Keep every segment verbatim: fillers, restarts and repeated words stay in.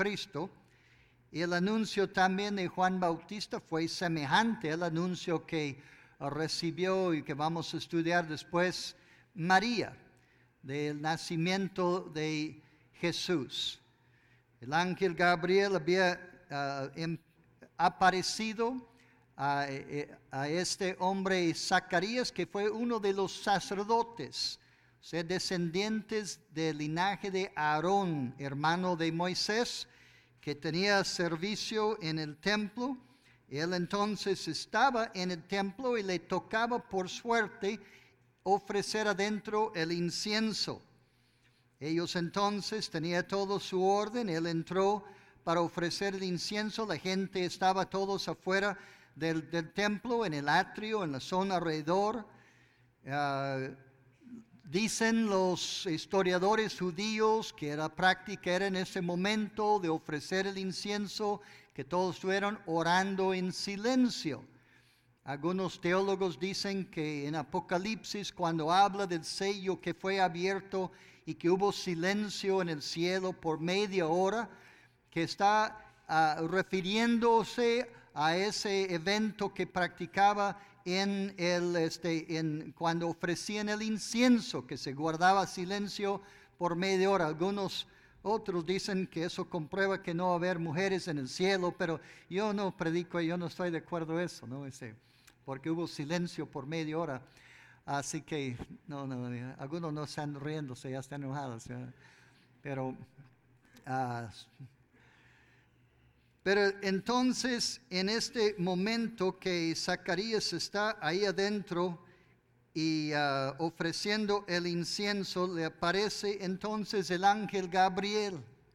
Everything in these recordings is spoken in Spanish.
Cristo. Y el anuncio también de Juan Bautista fue semejante al anuncio que recibió y que vamos a estudiar después María, del nacimiento de Jesús. El ángel Gabriel había uh, em, aparecido a, a este hombre Zacarías, que fue uno de los sacerdotes, o sea, descendientes del linaje de Aarón, hermano de Moisés, que tenía servicio en el templo. Él entonces estaba en el templo y le tocaba por suerte ofrecer adentro el incienso. Ellos entonces tenían todo su orden. Él entró para ofrecer el incienso. La gente estaba todos afuera del, del templo, en el atrio, en la zona alrededor. Uh, dicen los historiadores judíos que la práctica era en ese momento de ofrecer el incienso, que todos estuvieron orando en silencio. Algunos teólogos dicen que en Apocalipsis, cuando habla del sello que fue abierto y que hubo silencio en el cielo por media hora, que está uh, refiriéndose a ese evento que practicaba en el, este, en, cuando ofrecían el incienso, que se guardaba silencio por media hora. Algunos otros dicen que eso comprueba que no va a haber mujeres en el cielo, pero yo no predico, yo no estoy de acuerdo en eso, ¿no? Ese, porque hubo silencio por media hora. Así que, no, no, algunos no están riéndose, ya están enojados. ¿Sí? Pero, uh, pero entonces, en este momento que Zacarías está ahí adentro y uh, ofreciendo el incienso, le aparece entonces el ángel Gabriel.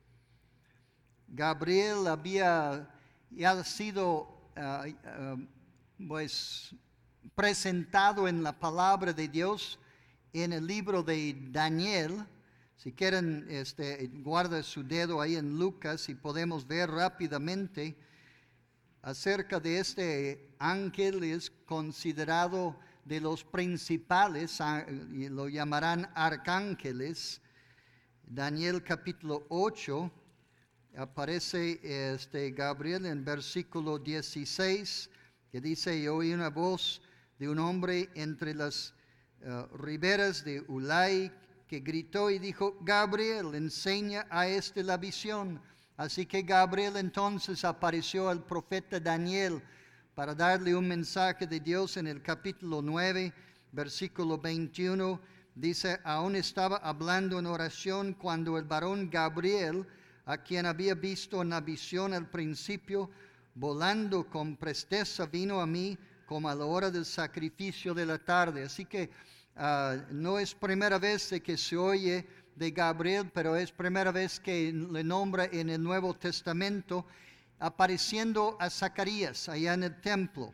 Gabriel había ya sido uh, uh, pues presentado en la palabra de Dios en el libro de Daniel. Si quieren, este, guarda su dedo ahí en Lucas y podemos ver rápidamente acerca de este ángel. Es considerado de los principales, y lo llamarán arcángeles. Daniel capítulo ocho, aparece este Gabriel en versículo dieciséis, que dice: y oí una voz de un hombre entre las uh, riberas de Ulai, que gritó y dijo: Gabriel, enseña a este la visión. Así que Gabriel entonces apareció al profeta Daniel para darle un mensaje de Dios. En el capítulo nueve, versículo veintiuno, dice: aún estaba hablando en oración cuando el varón Gabriel, a quien había visto en la visión al principio, volando con presteza, vino a mí como a la hora del sacrificio de la tarde. Así que uh, no es primera vez de que se oye de Gabriel, pero es primera vez que le nombra en el Nuevo Testamento, apareciendo a Zacarías allá en el templo.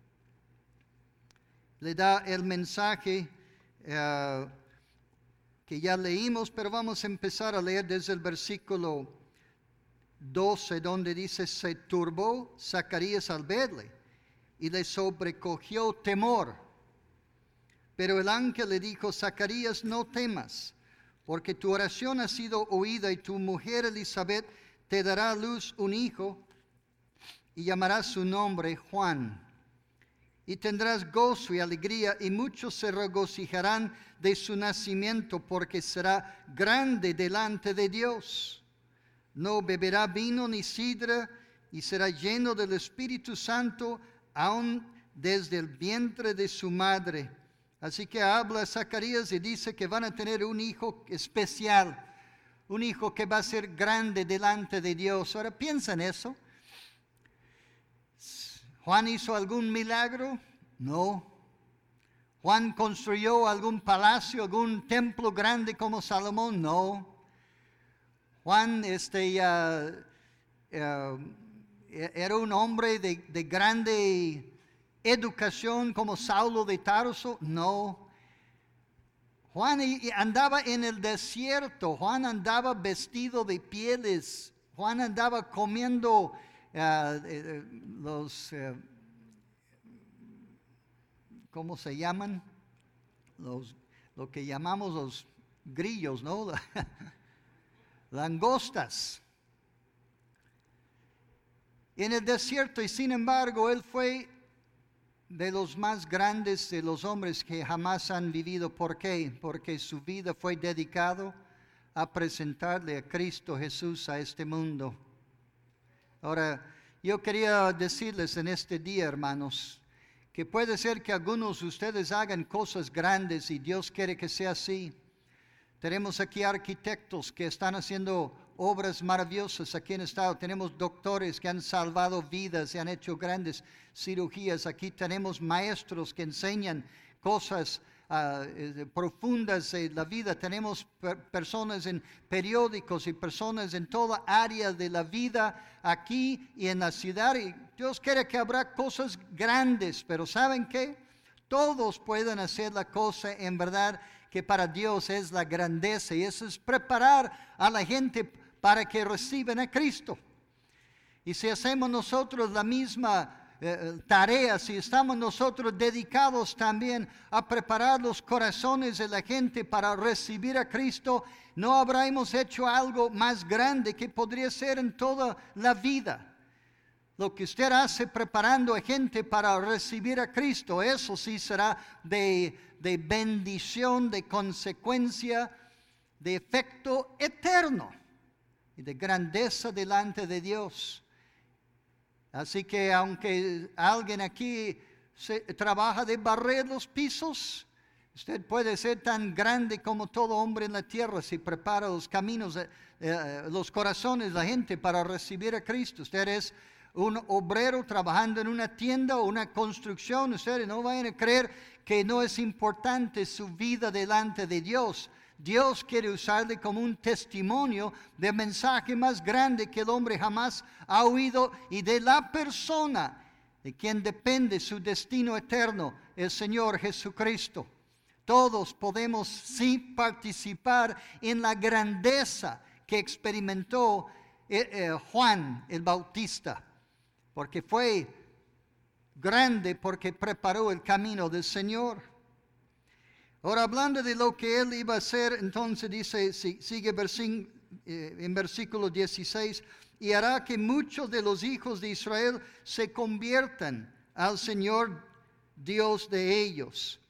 Le da el mensaje uh, que ya leímos, pero vamos a empezar a leer desde el versículo doce, donde dice: se turbó Zacarías al verle y le sobrecogió temor. Pero el ángel le dijo: Zacarías, no temas, porque tu oración ha sido oída, y tu mujer Elizabeth te dará a luz un hijo, y llamarás su nombre Juan. Y tendrás gozo y alegría, y muchos se regocijarán de su nacimiento, porque será grande delante de Dios. No beberá vino ni sidra, y será lleno del Espíritu Santo aún desde el vientre de su madre. Así que habla Zacarías y dice que van a tener un hijo especial, un hijo que va a ser grande delante de Dios. Ahora piensa en eso. ¿Juan hizo algún milagro? No. ¿Juan construyó algún palacio, algún templo grande como Salomón? No. Juan este, uh, uh, era un hombre de, de grande educación como Saulo de Tarso. No. Juan andaba en el desierto. Juan andaba vestido de pieles. Juan andaba comiendo uh, eh, los, uh, ¿cómo se llaman? Los, lo que llamamos los grillos, ¿no? Langostas. en el desierto, y sin embargo Él fue de los más grandes de los hombres que jamás han vivido. ¿Por qué? Porque su vida fue dedicado a presentarle a Cristo Jesús a este mundo. Ahora, yo quería decirles en este día, hermanos, que puede ser que algunos de ustedes hagan cosas grandes y Dios quiere que sea así. Tenemos aquí arquitectos que están haciendo obras maravillosas aquí en el estado. Tenemos doctores que han salvado vidas y han hecho grandes cirugías. Aquí tenemos maestros que enseñan cosas uh, eh, profundas de la vida. Tenemos per personas en periódicos y personas en toda área de la vida aquí y en la ciudad. Y Dios quiere que habrá cosas grandes, pero ¿saben qué? Todos pueden hacer la cosa en verdad que para Dios es la grandeza, y eso es preparar a la gente para que reciban a Cristo. Y si hacemos nosotros la misma eh, tarea, si estamos nosotros dedicados también a preparar los corazones de la gente para recibir a Cristo, no habremos hecho algo más grande que podría ser en toda la vida. Lo que usted hace preparando a gente para recibir a Cristo, eso sí será de, de bendición, de consecuencia, de efecto eterno y de grandeza delante de Dios. Así que aunque alguien aquí se, trabaja de barrer los pisos, usted puede ser tan grande como todo hombre en la tierra si prepara los caminos, eh, eh, los corazones de la gente para recibir a Cristo. Usted es un obrero trabajando en una tienda o una construcción. Ustedes no vayan a creer que no es importante su vida delante de Dios. Dios quiere usarle como un testimonio del mensaje más grande que el hombre jamás ha oído, y de la persona de quien depende su destino eterno, el Señor Jesucristo. Todos podemos sí participar en la grandeza que experimentó eh, eh, Juan el Bautista, porque fue grande, porque preparó el camino del Señor. Ahora, hablando de lo que él iba a hacer, entonces dice, sigue en versículo dieciséis, y hará que muchos de los hijos de Israel se conviertan al Señor Dios de ellos.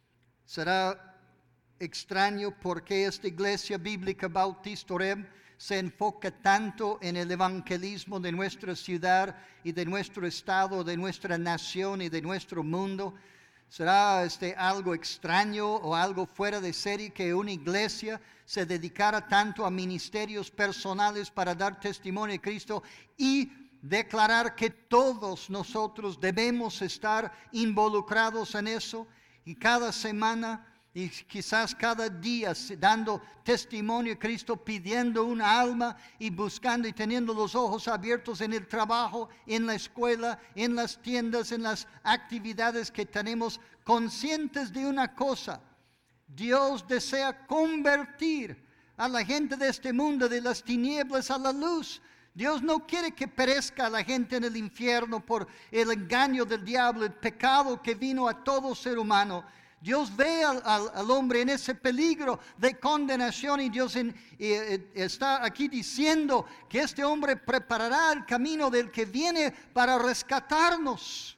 Será extraño porque esta iglesia bíblica Bautista Oreb se enfoca tanto en el evangelismo de nuestra ciudad y de nuestro estado, de nuestra nación y de nuestro mundo. ¿Será este algo extraño o algo fuera de serie que una iglesia se dedicara tanto a ministerios personales para dar testimonio de Cristo y declarar que todos nosotros debemos estar involucrados en eso? Y cada semana y quizás cada día dando testimonio de Cristo, pidiendo una alma y buscando y teniendo los ojos abiertos en el trabajo, en la escuela, en las tiendas, en las actividades que tenemos, conscientes de una cosa: Dios desea convertir a la gente de este mundo de las tinieblas a la luz. Dios no quiere que perezca a la gente en el infierno por el engaño del diablo, el pecado que vino a todo ser humano. Dios ve al, al, al hombre en ese peligro de condenación, y Dios en, eh, está aquí diciendo que este hombre preparará el camino del que viene para rescatarnos.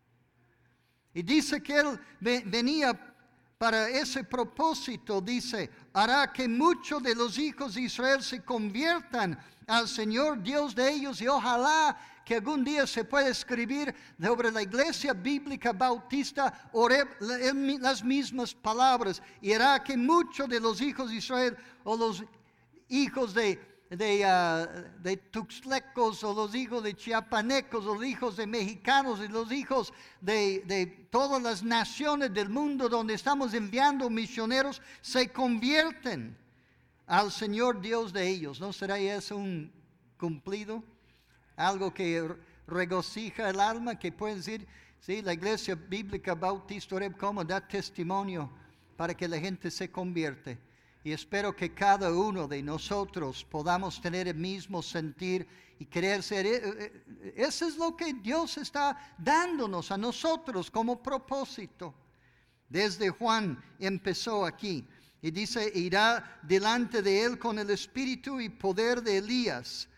Y dice que Él venía para ese propósito. Dice, hará que muchos de los hijos de Israel se conviertan al Señor Dios de ellos. Y ojalá que algún día se pueda escribir sobre la iglesia bíblica Bautista Oreb las mismas palabras. Y hará que muchos de los hijos de Israel, o los hijos de, de, uh, de tuxtlecos, o los hijos de chiapanecos, o los hijos de mexicanos, y los hijos de, de todas las naciones del mundo donde estamos enviando misioneros, se convierten al Señor Dios de ellos. ¿No será eso un cumplido? Algo que regocija el alma, que pueden decir, sí, la iglesia bíblica Bautista Oreb como da testimonio para que la gente se convierte. Y espero que cada uno de nosotros podamos tener el mismo sentir y querer ser. Eso es lo que Dios está dándonos a nosotros como propósito. Desde Juan empezó aquí. Y dice, irá delante de él con el espíritu y poder de Elías,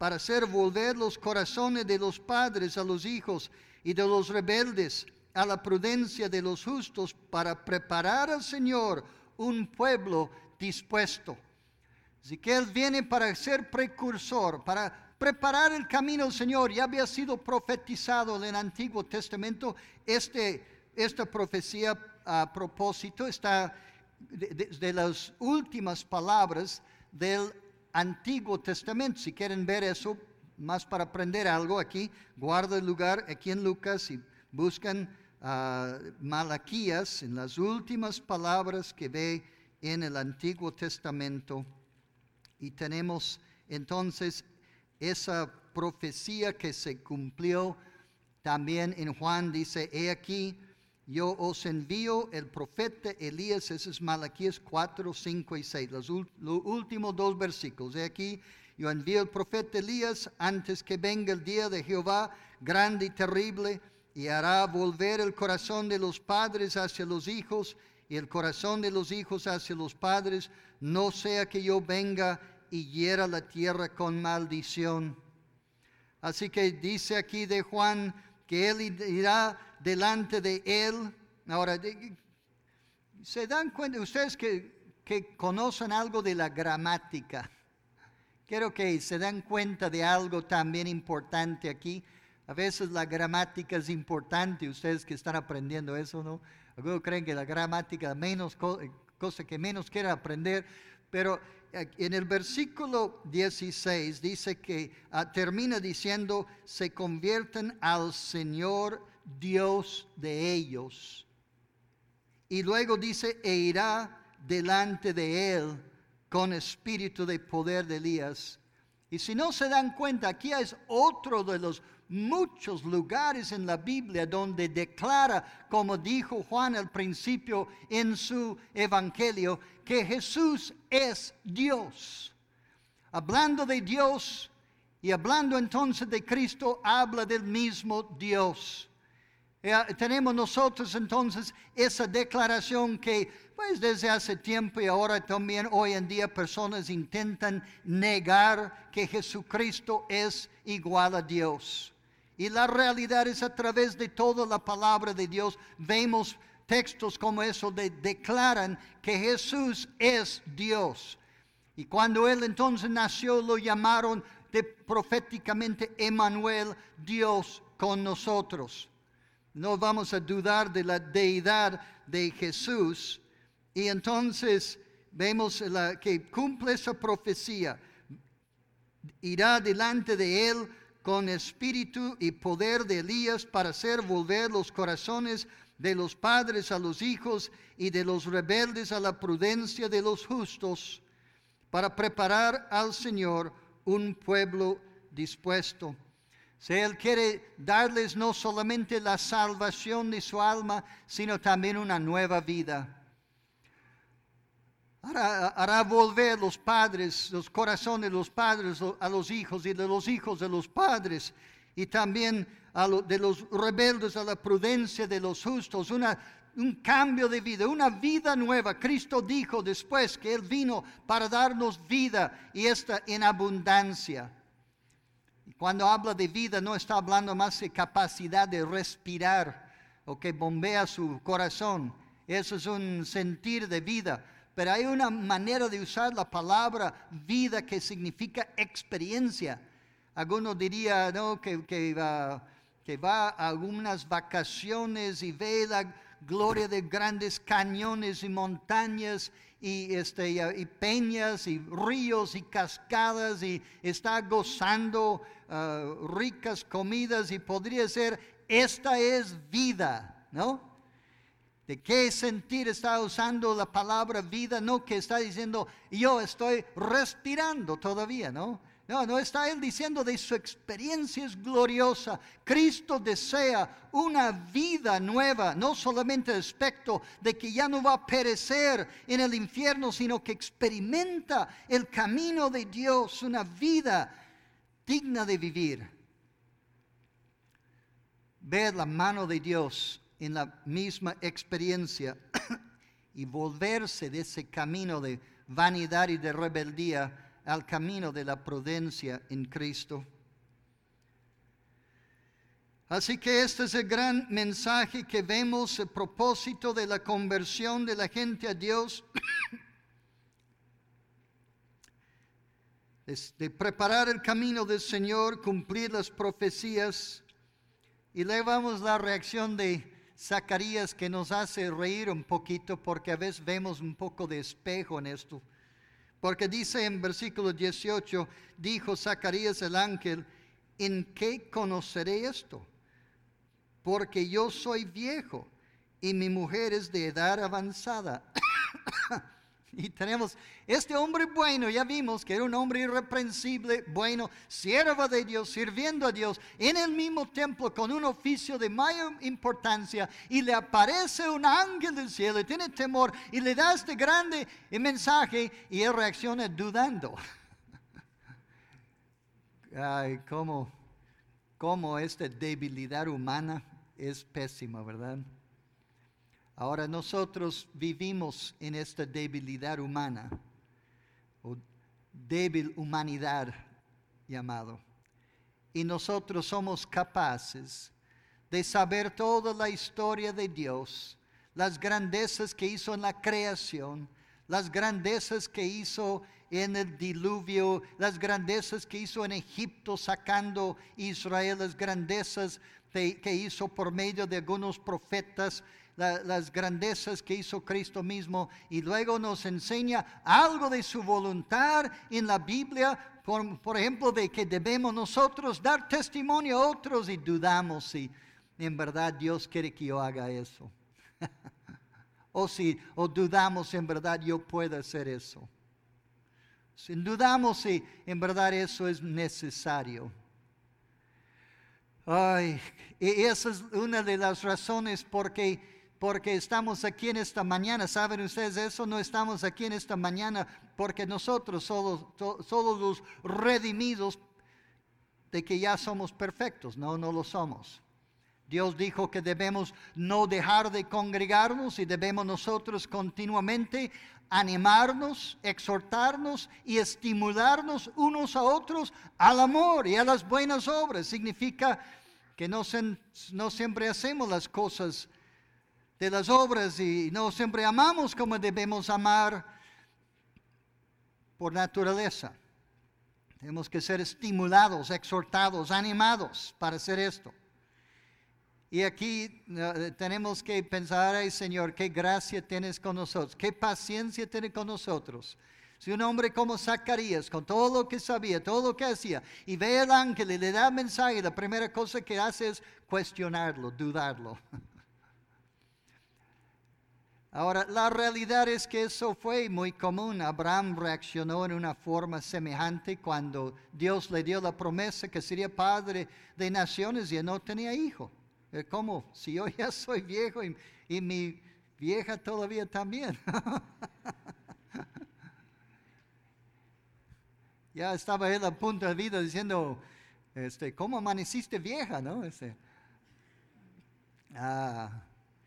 para hacer volver los corazones de los padres a los hijos y de los rebeldes a la prudencia de los justos, para preparar al Señor un pueblo dispuesto. Así que Él viene para ser precursor, para preparar el camino del Señor. Ya había sido profetizado en el Antiguo Testamento. Este, esta profecía a propósito está de, de, de las últimas palabras del Antiguo Testamento. Si quieren ver eso, más para aprender algo aquí, guarda el lugar aquí en Lucas y buscan uh, Malaquías, en las últimas palabras que ve en el Antiguo Testamento. Y tenemos entonces esa profecía que se cumplió también en Juan. Dice, he aquí, yo os envío el profeta Elías. Ese es Malaquías cuatro, cinco y seis, los, los últimos dos versículos. He aquí, yo envío el profeta Elías antes que venga el día de Jehová grande y terrible, y hará volver el corazón de los padres hacia los hijos y el corazón de los hijos hacia los padres, no sea que yo venga y hiera la tierra con maldición. Así que dice aquí de Juan que él irá delante de él. Ahora, ¿se dan cuenta ustedes que, que conocen algo de la gramática? Quiero que se dan cuenta de algo también importante aquí. A veces la gramática es importante, ustedes que están aprendiendo eso, ¿no? Algunos creen que la gramática es menos cosa que menos quieren aprender, pero en el versículo dieciséis dice que uh, termina diciendo, se convierten al Señor Dios de ellos. Y luego dice, e irá delante de él con espíritu de poder de Elías. Y si no se dan cuenta, aquí es otro de los muchos lugares en la Biblia donde declara, como dijo Juan al principio en su evangelio, que Jesús es Dios. Hablando de Dios y hablando entonces de Cristo, habla del mismo Dios. Eh, tenemos nosotros entonces esa declaración que pues desde hace tiempo y ahora también hoy en día personas intentan negar que Jesucristo es igual a Dios. Y la realidad es, a través de toda la palabra de Dios vemos textos como eso de declaran que Jesús es Dios. Y cuando Él entonces nació lo llamaron de, proféticamente Emmanuel, Dios con nosotros. No vamos a dudar de la deidad de Jesús. Y entonces vemos la, que cumple esa profecía. Irá delante de Él con espíritu y poder de Elías para hacer volver los corazones de los padres a los hijos y de los rebeldes a la prudencia de los justos, para preparar al Señor un pueblo dispuesto. Si Él quiere darles no solamente la salvación de su alma, sino también una nueva vida. Hará, hará volver los padres, los corazones de los padres a los hijos y de los hijos de los padres, y también a lo, de los rebeldes a la prudencia de los justos, una, un cambio de vida, una vida nueva. Cristo dijo después que Él vino para darnos vida y esta en abundancia. Y cuando habla de vida no está hablando más de capacidad de respirar o que bombea su corazón. Eso es un sentir de vida. Pero hay una manera de usar la palabra vida que significa experiencia. Algunos dirían ¿no? que, que, uh, que va a algunas vacaciones y ve la gloria de grandes cañones y montañas y, este, y, y peñas y ríos y cascadas y está gozando uh, ricas comidas y podría ser, esta es vida, ¿no? ¿De qué sentir está usando la palabra vida? No que está diciendo, yo estoy respirando todavía, ¿no? No, no está Él diciendo de su experiencia es gloriosa. Cristo desea una vida nueva, no solamente el aspecto de que ya no va a perecer en el infierno, sino que experimenta el camino de Dios, una vida digna de vivir. Ver la mano de Dios en la misma experiencia y volverse de ese camino de vanidad y de rebeldía al camino de la prudencia en Cristo. Así que este es el gran mensaje que vemos, el propósito de la conversión de la gente a Dios, es de preparar el camino del Señor, cumplir las profecías. Y luego vamos a la reacción de Zacarías, que nos hace reír un poquito, porque a veces vemos un poco de espejo en esto. Porque dice en versículo dieciocho, dijo Zacarías el ángel, ¿en qué conoceré esto? Porque yo soy viejo y mi mujer es de edad avanzada. Y tenemos este hombre bueno, ya vimos que era un hombre irreprensible, bueno, siervo de Dios, sirviendo a Dios, en el mismo templo con un oficio de mayor importancia, y le aparece un ángel del cielo y tiene temor y le da este grande mensaje y él reacciona dudando. Ay, cómo, cómo esta debilidad humana es pésima, ¿verdad? Ahora nosotros vivimos en esta debilidad humana, o débil humanidad llamado. Y nosotros somos capaces de saber toda la historia de Dios, las grandezas que hizo en la creación, las grandezas que hizo en el diluvio, las grandezas que hizo en Egipto sacando a Israel, las grandezas de, que hizo por medio de algunos profetas, La, las grandezas que hizo Cristo mismo, y luego nos enseña algo de su voluntad en la Biblia, por, por ejemplo, de que debemos nosotros dar testimonio a otros, y dudamos si en verdad Dios quiere que yo haga eso. o si o dudamos si en verdad yo puedo hacer eso. Si dudamos si en verdad eso es necesario. Ay, y esa es una de las razones porque Porque estamos aquí en esta mañana. ¿Saben ustedes eso? No estamos aquí en esta mañana porque nosotros solo, solo los redimidos de que ya somos perfectos. No, no lo somos. Dios dijo que debemos no dejar de congregarnos y debemos nosotros continuamente animarnos, exhortarnos y estimularnos unos a otros al amor y a las buenas obras. Significa que no, se, no siempre hacemos las cosas de las obras y no siempre amamos como debemos amar por naturaleza. Tenemos que ser estimulados, exhortados, animados para hacer esto. Y aquí uh, tenemos que pensar, ay Señor, qué gracia tienes con nosotros, qué paciencia tienes con nosotros. Si un hombre como Zacarías, con todo lo que sabía, todo lo que hacía, y ve al ángel y le da mensaje, la primera cosa que hace es cuestionarlo, dudarlo. Ahora, la realidad es que eso fue muy común. Abraham reaccionó en una forma semejante cuando Dios le dio la promesa que sería padre de naciones y él no tenía hijo. ¿Cómo? Si yo ya soy viejo y, y mi vieja todavía también. Ya estaba él a punto de vida diciendo, este, ¿cómo amaneciste vieja? ¿No? Este, ah...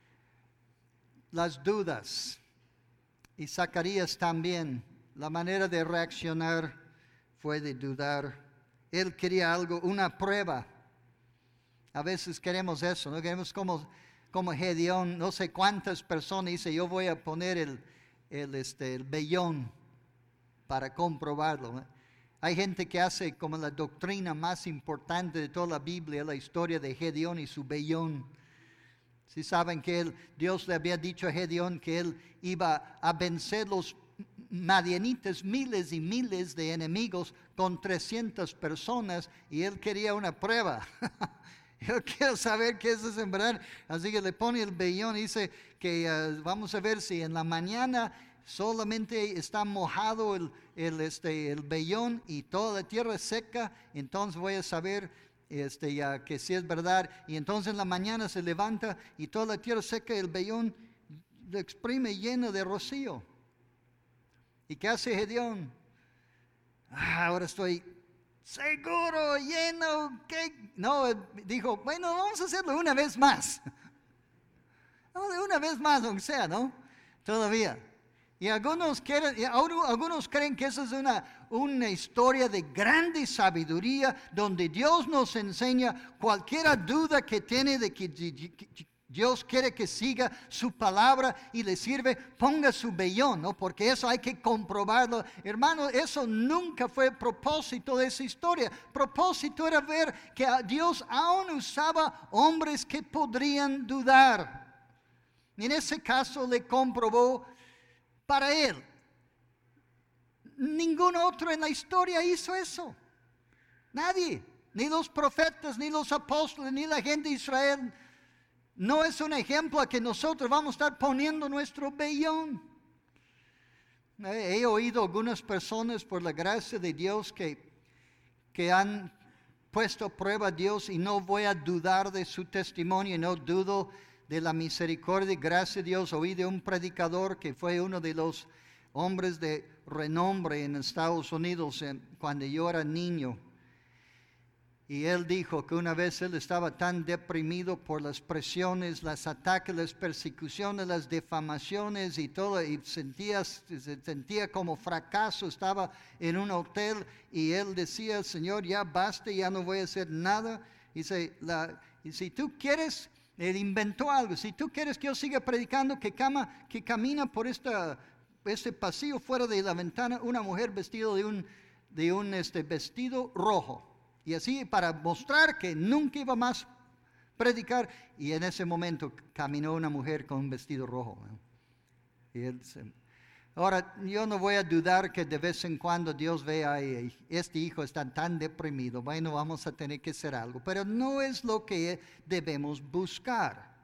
Las dudas, y Zacarías también, la manera de reaccionar fue de dudar. Él quería algo, una prueba. A veces queremos eso, ¿no? Queremos como, como Gedeón, no sé cuántas personas dice, yo voy a poner el, el, este, el vellón para comprobarlo, ¿no? Hay gente que hace como la doctrina más importante de toda la Biblia, la historia de Gedeón y su vellón. Si saben que él, Dios le había dicho a Gedeón que él iba a vencer los madianitas, miles y miles de enemigos con trescientas personas, y él quería una prueba. Yo quiero saber qué eso es en verdad. Así que le pone el vellón y dice que uh, vamos a ver si en la mañana solamente está mojado el, el, este, el vellón y toda la tierra es seca, entonces voy a saber Este, ya, que si es verdad. Y entonces en la mañana se levanta y toda la tierra seca, el vellón lo exprime lleno de rocío. ¿Y qué hace Gedeón? Ah, ahora estoy seguro, lleno. ¿Qué? No, dijo, bueno, vamos a hacerlo una vez más. No, de una vez más, aunque sea, ¿no? Todavía. Y algunos, quieren, y algunos creen que eso es una, una historia de grande sabiduría donde Dios nos enseña cualquier duda que tiene de que Dios quiere que siga su palabra y le sirve, ponga su vellón, ¿no? Porque eso hay que comprobarlo. Hermano, eso nunca fue propósito de esa historia. Propósito era ver que Dios aún usaba hombres que podrían dudar. Y en ese caso le comprobó para él. Ningún otro en la historia hizo eso. Nadie, ni los profetas, ni los apóstoles, ni la gente de Israel. No es un ejemplo a que nosotros vamos a estar poniendo nuestro vellón. He oído algunas personas, por la gracia de Dios, que, que han puesto a prueba a Dios, y no voy a dudar de su testimonio, no dudo de la misericordia y gracia de Dios. Oí de un predicador que fue uno de los hombres de renombre en Estados Unidos eh, cuando yo era niño. Y él dijo que una vez él estaba tan deprimido por las presiones, los ataques, las persecuciones, las difamaciones y todo, y sentía, se sentía como fracaso. Estaba en un hotel y él decía: Señor, ya basta, ya no voy a hacer nada. Y dice, la, y si tú quieres, él inventó algo, si tú quieres que yo siga predicando, que, cama, que camina por esta, este pasillo fuera de la ventana una mujer vestida de un, de un este, vestido rojo. Y así, para mostrar que nunca iba más a predicar. Y en ese momento caminó una mujer con un vestido rojo. Y él se... Ahora, yo no voy a dudar que de vez en cuando Dios vea, este hijo está tan deprimido, bueno, vamos a tener que hacer algo. Pero no es lo que debemos buscar.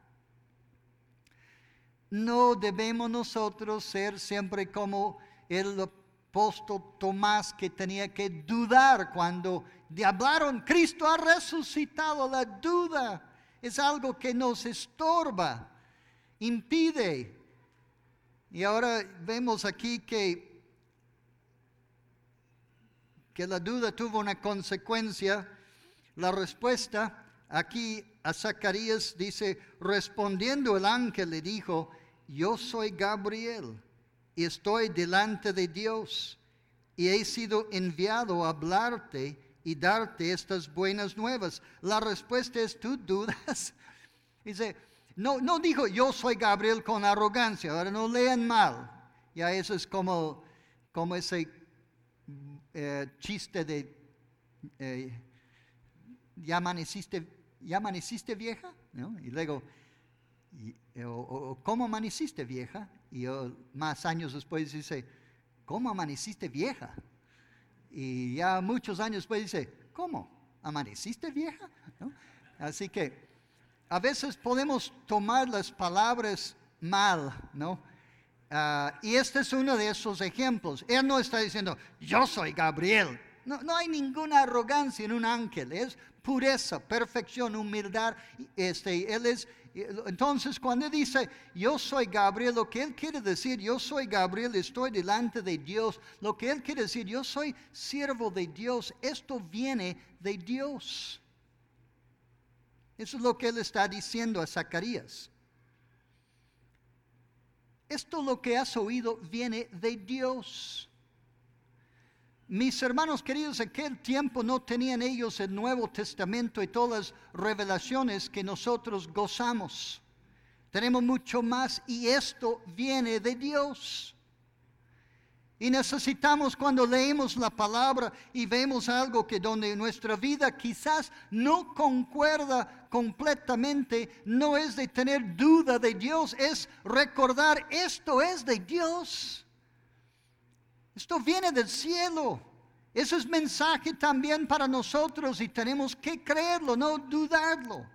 No debemos nosotros ser siempre como el apóstol Tomás, que tenía que dudar cuando le hablaron: Cristo ha resucitado. La duda es algo que nos estorba, impide. Y ahora vemos aquí que, que la duda tuvo una consecuencia. La respuesta aquí a Zacarías dice: respondiendo el ángel le dijo: yo soy Gabriel y estoy delante de Dios, y he sido enviado a hablarte y darte estas buenas nuevas. La respuesta es: ¿tú dudas? Dice, no, no dijo yo soy Gabriel con arrogancia. Ahora no lean mal. Ya eso es como, como ese eh, chiste de eh, ¿ya amaneciste, ya amaneciste vieja? ¿No? Y luego, y, o, o, ¿cómo amaneciste vieja? Y oh, más años después dice, ¿cómo amaneciste vieja? Y ya muchos años después dice, ¿cómo? ¿Amaneciste vieja? ¿No? Así que a veces podemos tomar las palabras mal, ¿no? Uh, y este es uno de esos ejemplos. Él no está diciendo, yo soy Gabriel. No, no hay ninguna arrogancia en un ángel. Es pureza, perfección, humildad. Este, él es, entonces, cuando él dice, yo soy Gabriel, lo que él quiere decir, yo soy Gabriel, estoy delante de Dios. Lo que él quiere decir, yo soy siervo de Dios. Esto viene de Dios. Eso es lo que él está diciendo a Zacarías. Esto lo que has oído viene de Dios. Mis hermanos queridos, en aquel tiempo no tenían ellos el Nuevo Testamento y todas las revelaciones que nosotros gozamos. Tenemos mucho más, y esto viene de Dios. Y necesitamos, cuando leemos la palabra y vemos algo que donde nuestra vida quizás no concuerda completamente, no es de tener duda de Dios, es recordar, esto es de Dios. Esto viene del cielo. Ese es mensaje también para nosotros y tenemos que creerlo, no dudarlo.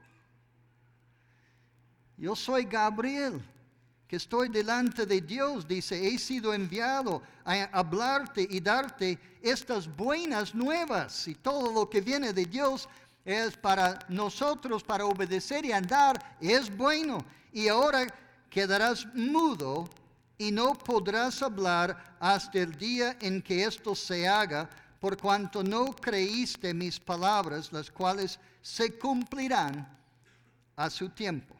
Yo soy Gabriel, que estoy delante de Dios, dice, he sido enviado a hablarte y darte estas buenas nuevas. Y todo lo que viene de Dios es para nosotros, para obedecer y andar, es bueno. Y ahora quedarás mudo y no podrás hablar hasta el día en que esto se haga, por cuanto no creíste mis palabras, las cuales se cumplirán a su tiempo.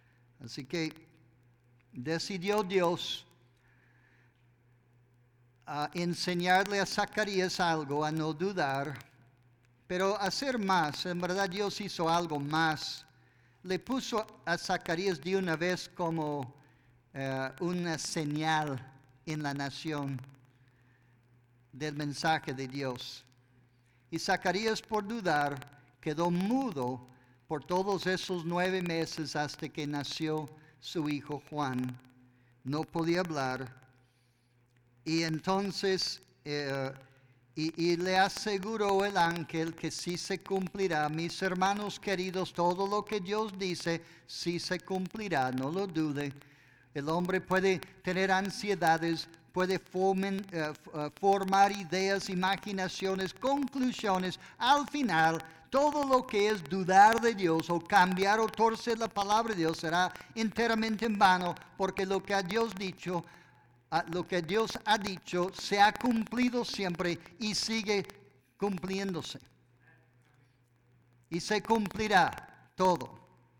Así que decidió Dios a enseñarle a Zacarías algo, a no dudar, pero hacer más. En verdad Dios hizo algo más. Le puso a Zacarías de una vez como uh, una señal en la nación del mensaje de Dios. Y Zacarías, por dudar, quedó mudo por todos esos nueve meses hasta que nació su hijo Juan. No podía hablar. Y entonces, eh, y, y le aseguró el ángel que sí se cumplirá. Mis hermanos queridos, todo lo que Dios dice, sí se cumplirá, no lo dude. El hombre puede tener ansiedades, puede formen, uh, formar ideas, imaginaciones, conclusiones. Al final, todo lo que es dudar de Dios o cambiar o torcer la palabra de Dios será enteramente en vano, porque lo que a Dios dicho, uh, lo que Dios ha dicho se ha cumplido siempre y sigue cumpliéndose. Y se cumplirá todo.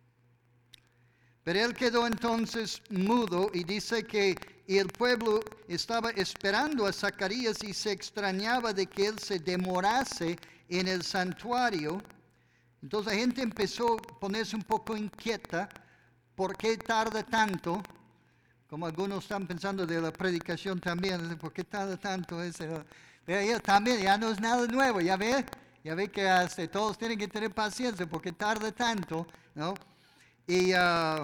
Pero él quedó entonces mudo y dice que el pueblo estaba esperando a Zacarías y se extrañaba de que él se demorase en el santuario. Entonces la gente empezó a ponerse un poco inquieta. ¿Por qué tarda tanto? Como algunos están pensando de la predicación también. ¿Por qué tarda tanto? Ese? Pero ya, también ya no es nada nuevo. Ya ve, ya ve que hasta todos tienen que tener paciencia porque tarda tanto, ¿no? Y, uh,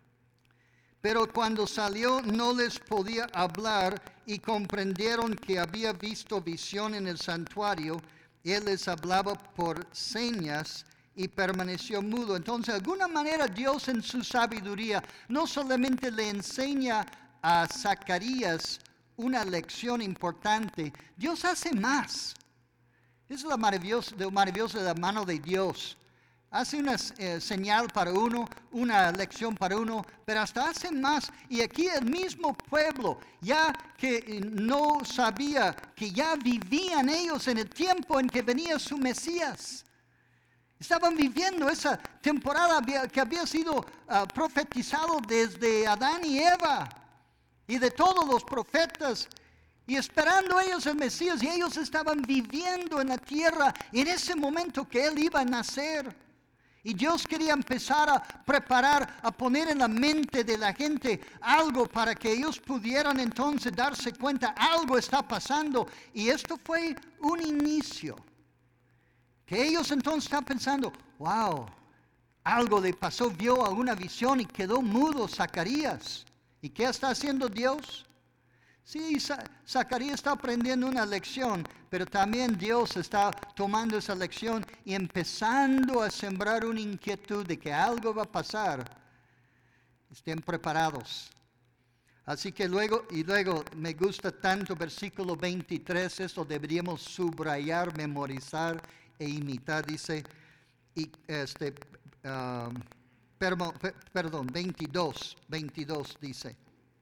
pero cuando salió no les podía hablar y comprendieron que había visto visión en el santuario. Él les hablaba por señas y permaneció mudo. Entonces, de alguna manera Dios en su sabiduría no solamente le enseña a Zacarías una lección importante, Dios hace más. Es lo maravilloso, lo maravilloso de la mano de Dios. Hace una eh, señal para uno, una lección para uno, pero hasta hace más. Y aquí el mismo pueblo, ya que no sabía, que ya vivían ellos en el tiempo en que venía su Mesías. Estaban viviendo esa temporada que había sido uh, profetizado desde Adán y Eva y de todos los profetas. Y esperando ellos el Mesías, y ellos estaban viviendo en la tierra en ese momento que Él iba a nacer. Y Dios quería empezar a preparar, a poner en la mente de la gente algo para que ellos pudieran entonces darse cuenta, algo está pasando. Y esto fue un inicio. Que ellos entonces están pensando, wow, algo le pasó, vio alguna visión y quedó mudo Zacarías. ¿Y qué está haciendo Dios? Sí, Zacarías está aprendiendo una lección, pero también Dios está tomando esa lección y empezando a sembrar una inquietud de que algo va a pasar. Estén preparados. Así que luego, y luego me gusta tanto versículo veintitrés, esto deberíamos subrayar, memorizar e imitar, dice, y este, uh, perdón, perdón, veintidós, veintidós dice.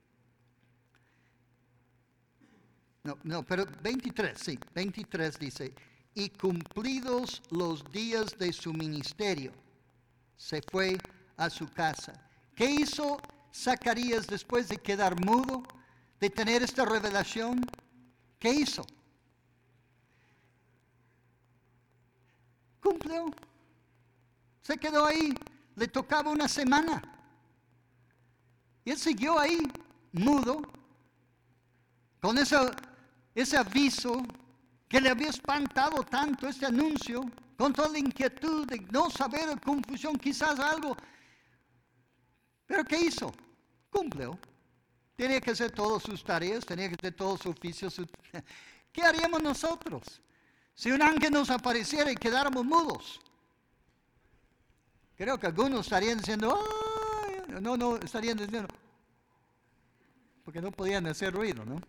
No, no, pero veintitrés, sí, veintitrés dice, y cumplidos los días de su ministerio, se fue a su casa. ¿Qué hizo Zacarías después de quedar mudo, de tener esta revelación? ¿Qué hizo? Cumplió. Se quedó ahí, le tocaba una semana. Y él siguió ahí, mudo, con ese, ese aviso que le había espantado tanto, este anuncio, con toda la inquietud de no saber, confusión, quizás algo. Pero ¿qué hizo? Cumplió. Tenía que hacer todas sus tareas, tenía que hacer todos sus oficios. Su... ¿Qué haríamos nosotros si un ángel nos apareciera y quedáramos mudos? Creo que algunos estarían diciendo, ¡ay! No, no, estarían diciendo, porque no podían hacer ruido, ¿no?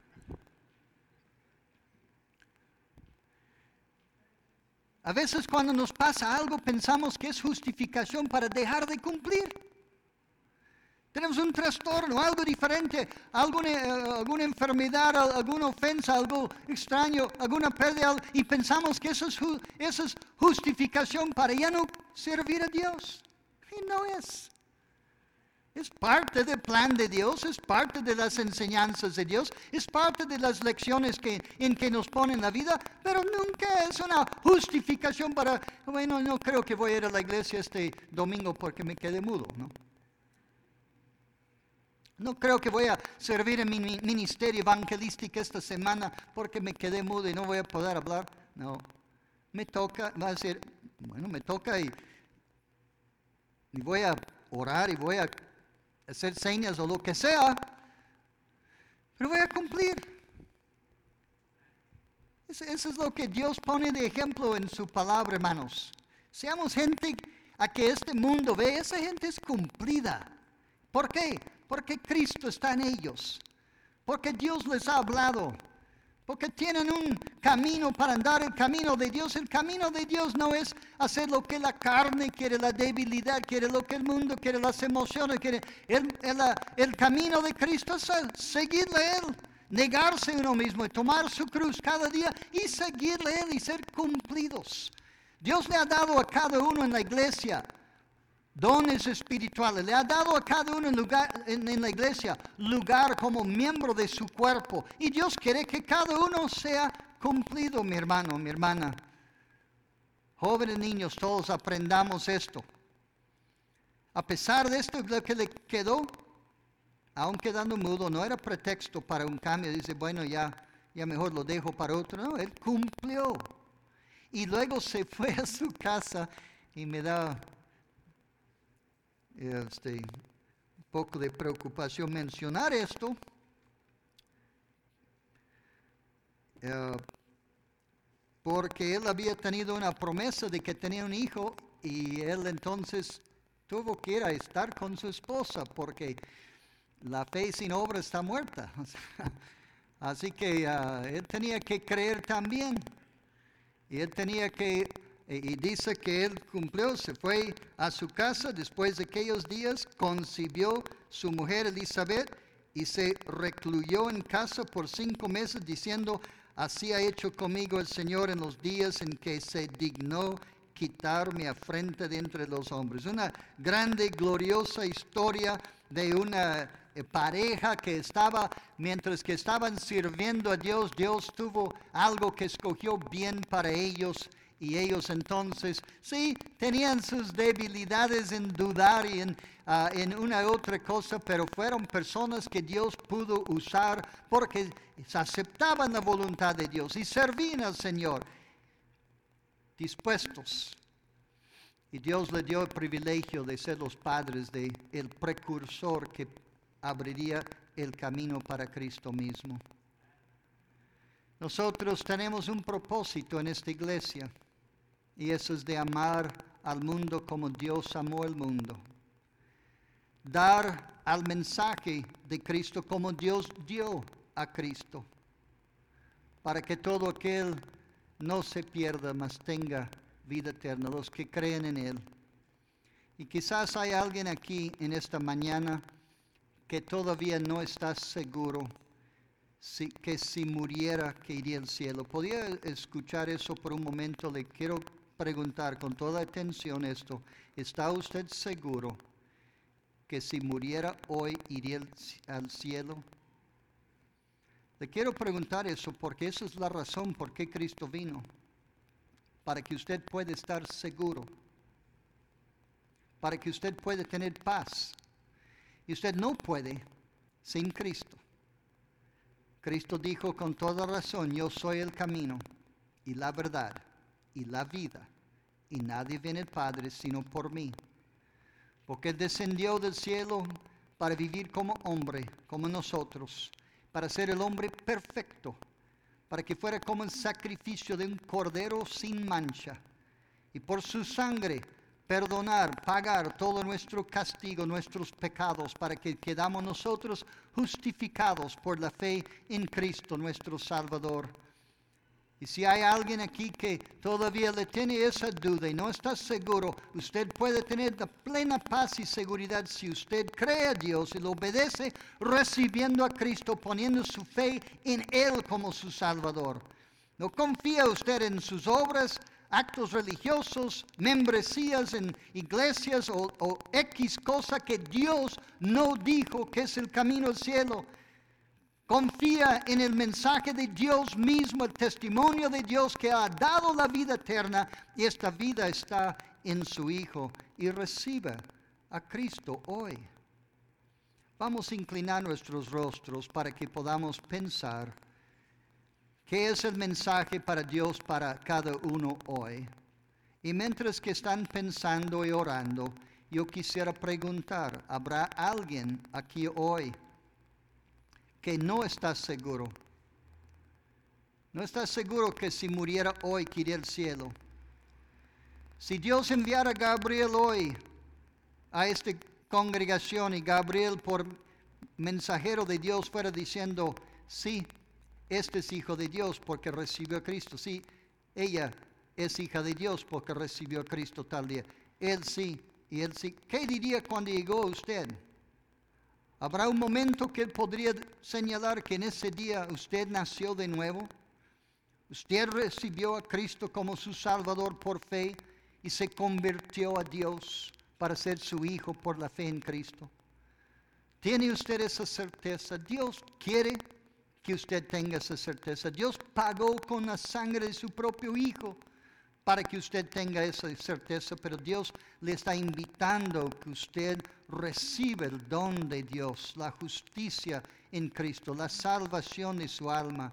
A veces cuando nos pasa algo pensamos que es justificación para dejar de cumplir. Tenemos un trastorno, algo diferente, alguna, uh, alguna enfermedad, alguna ofensa, algo extraño, alguna pérdida, y pensamos que eso es, ju eso es justificación para ya no servir a Dios. Y no es. Es parte del plan de Dios, es parte de las enseñanzas de Dios, es parte de las lecciones que, en que nos pone en la vida, pero nunca es una justificación para, bueno, no creo que voy a ir a la iglesia este domingo porque me quedé mudo, ¿no? No creo que voy a servir en mi ministerio evangelístico esta semana porque me quedé mudo y no voy a poder hablar. No, me toca, va a ser, bueno, me toca y, y voy a orar y voy a hacer señas o lo que sea, pero voy a cumplir. Eso, eso es lo que Dios pone de ejemplo en su palabra, hermanos. Seamos gente a que este mundo ve, esa gente es cumplida. ¿Por qué? Porque Cristo está en ellos, porque Dios les ha hablado, porque tienen un camino para andar el camino de Dios. El camino de Dios no es hacer lo que la carne quiere, la debilidad quiere, lo que el mundo quiere, las emociones quiere. El, el, el camino de Cristo es seguirle a Él, negarse a uno mismo y tomar su cruz cada día y seguirle a Él y ser cumplidos. Dios le ha dado a cada uno en la iglesia dones espirituales, le ha dado a cada uno en, lugar, en, en la iglesia lugar como miembro de su cuerpo. Y Dios quiere que cada uno sea cumplido, mi hermano, mi hermana. Jóvenes niños, todos aprendamos esto. A pesar de esto, lo que le quedó, aun quedando mudo, no era pretexto para un cambio. Dice, bueno, ya, ya mejor lo dejo para otro. No, él cumplió. Y luego se fue a su casa y me da Este, un poco de preocupación mencionar esto, uh, porque él había tenido una promesa de que tenía un hijo y él entonces tuvo que ir a estar con su esposa porque la fe sin obra está muerta. Así que uh, él tenía que creer también y él tenía que Y dice que él cumplió, se fue a su casa, después de aquellos días concibió su mujer Elizabeth y se recluyó en casa por cinco meses diciendo, así ha hecho conmigo el Señor en los días en que se dignó quitar mi afrenta de entre los hombres. Una grande, gloriosa historia de una pareja que estaba, mientras que estaban sirviendo a Dios, Dios tuvo algo que escogió bien para ellos. Y ellos entonces, sí, tenían sus debilidades en dudar y en, uh, en una otra cosa, pero fueron personas que Dios pudo usar porque aceptaban la voluntad de Dios y servían al Señor, dispuestos. Y Dios le dio el privilegio de ser los padres del precursor que abriría el camino para Cristo mismo. Nosotros tenemos un propósito en esta iglesia. Y eso es de amar al mundo como Dios amó el mundo. Dar al mensaje de Cristo como Dios dio a Cristo. Para que todo aquel no se pierda, mas tenga vida eterna, los que creen en Él. Y quizás hay alguien aquí en esta mañana que todavía no está seguro si, que si muriera que iría al cielo. ¿Podría escuchar eso por un momento? Le quiero preguntar con toda atención esto. ¿Está usted seguro que si muriera hoy iría al cielo? Le quiero preguntar eso porque esa es la razón por qué Cristo vino. Para que usted pueda estar seguro. Para que usted pueda tener paz. Y usted no puede sin Cristo. Cristo dijo con toda razón, yo soy el camino y la verdad y la vida, y nadie viene al Padre sino por mí. Porque Él descendió del cielo para vivir como hombre, como nosotros, para ser el hombre perfecto, para que fuera como el sacrificio de un cordero sin mancha, y por su sangre perdonar, pagar todo nuestro castigo, nuestros pecados, para que quedamos nosotros justificados por la fe en Cristo, nuestro Salvador. Y si hay alguien aquí que todavía le tiene esa duda y no está seguro, usted puede tener la plena paz y seguridad si usted cree a Dios y lo obedece, recibiendo a Cristo, poniendo su fe en Él como su Salvador. No confía usted en sus obras, actos religiosos, membresías en iglesias o, o X cosa que Dios no dijo que es el camino al cielo. Confía en el mensaje de Dios mismo, el testimonio de Dios que ha dado la vida eterna, y esta vida está en su Hijo, y reciba a Cristo hoy. Vamos a inclinar nuestros rostros para que podamos pensar qué es el mensaje para Dios para cada uno hoy. Y mientras que están pensando y orando, yo quisiera preguntar, ¿habrá alguien aquí hoy que no está seguro? No está seguro que si muriera hoy iría al cielo. Si Dios enviara a Gabriel hoy a esta congregación y Gabriel por mensajero de Dios fuera diciendo, sí, este es hijo de Dios porque recibió a Cristo. Sí, ella es hija de Dios porque recibió a Cristo tal día. Él sí y él sí. ¿Qué diría cuando llegó usted? ¿Habrá un momento que él podría señalar que en ese día usted nació de nuevo? Usted recibió a Cristo como su Salvador por fe y se convirtió a Dios para ser su hijo por la fe en Cristo. ¿Tiene usted esa certeza? Dios quiere que usted tenga esa certeza. Dios pagó con la sangre de su propio Hijo para que usted tenga esa certeza, pero Dios le está invitando a que usted reciba el don de Dios, la justicia en Cristo, la salvación de su alma.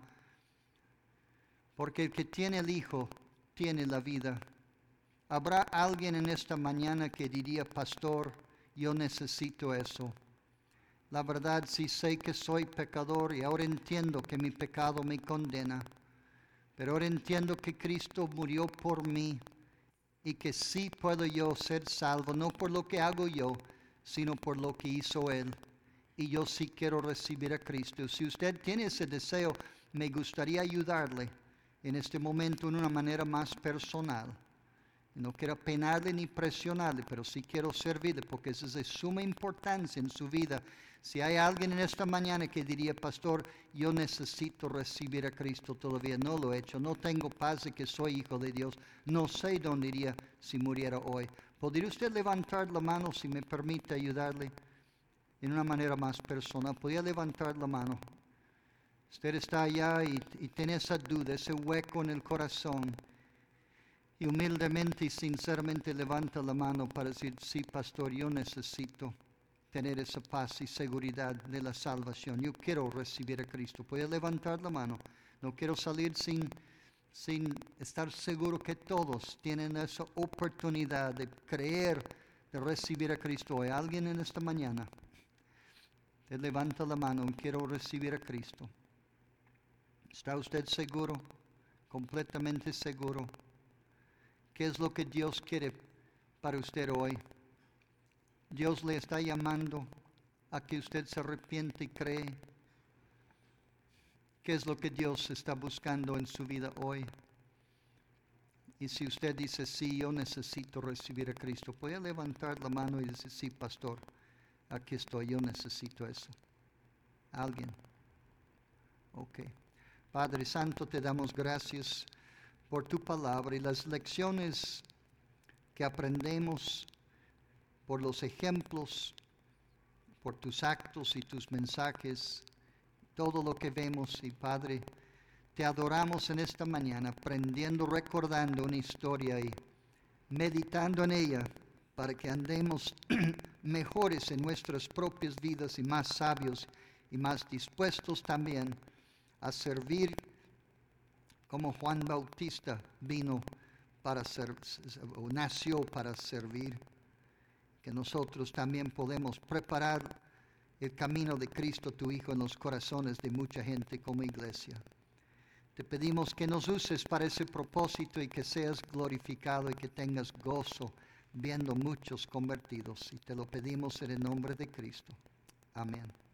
Porque el que tiene el Hijo tiene la vida. ¿Habrá alguien en esta mañana que diría, pastor, yo necesito eso? La verdad, sí sé que soy pecador y ahora entiendo que mi pecado me condena. Pero ahora entiendo que Cristo murió por mí y que sí puedo yo ser salvo, no por lo que hago yo, sino por lo que hizo Él. Y yo sí quiero recibir a Cristo. Si usted tiene ese deseo, me gustaría ayudarle en este momento en una manera más personal. No quiero penarle ni presionarle, pero sí quiero servirle porque eso es de suma importancia en su vida. Si hay alguien en esta mañana que diría, pastor, yo necesito recibir a Cristo todavía, no lo he hecho, no tengo paz de que soy hijo de Dios, no sé dónde iría si muriera hoy. ¿Podría usted levantar la mano si me permite ayudarle en una manera más personal? ¿Podría levantar la mano? Usted está allá y, y tiene esa duda, ese hueco en el corazón. Y humildemente y sinceramente levanta la mano para decir, sí, pastor, yo necesito tener esa paz y seguridad de la salvación. Yo quiero recibir a Cristo. Puede levantar la mano. No quiero salir sin, sin estar seguro que todos tienen esa oportunidad de creer, de recibir a Cristo. ¿Hay alguien en esta mañana? Te levanta la mano, quiero recibir a Cristo. ¿Está usted seguro? Completamente seguro. ¿Qué es lo que Dios quiere para usted hoy? Dios le está llamando a que usted se arrepiente y cree. ¿Qué es lo que Dios está buscando en su vida hoy? Y si usted dice, sí, yo necesito recibir a Cristo, puede levantar la mano y decir, sí, pastor, aquí estoy, yo necesito eso. ¿Alguien? Ok. Padre Santo, te damos gracias por tu palabra y las lecciones que aprendemos por los ejemplos, por tus actos y tus mensajes, todo lo que vemos. Y Padre, te adoramos en esta mañana, aprendiendo, recordando una historia y meditando en ella para que andemos mejores en nuestras propias vidas y más sabios y más dispuestos también a servir como Juan Bautista vino para ser, o nació para servir, que nosotros también podemos preparar el camino de Cristo, tu Hijo, en los corazones de mucha gente como iglesia. Te pedimos que nos uses para ese propósito y que seas glorificado y que tengas gozo viendo muchos convertidos. Y te lo pedimos en el nombre de Cristo. Amén.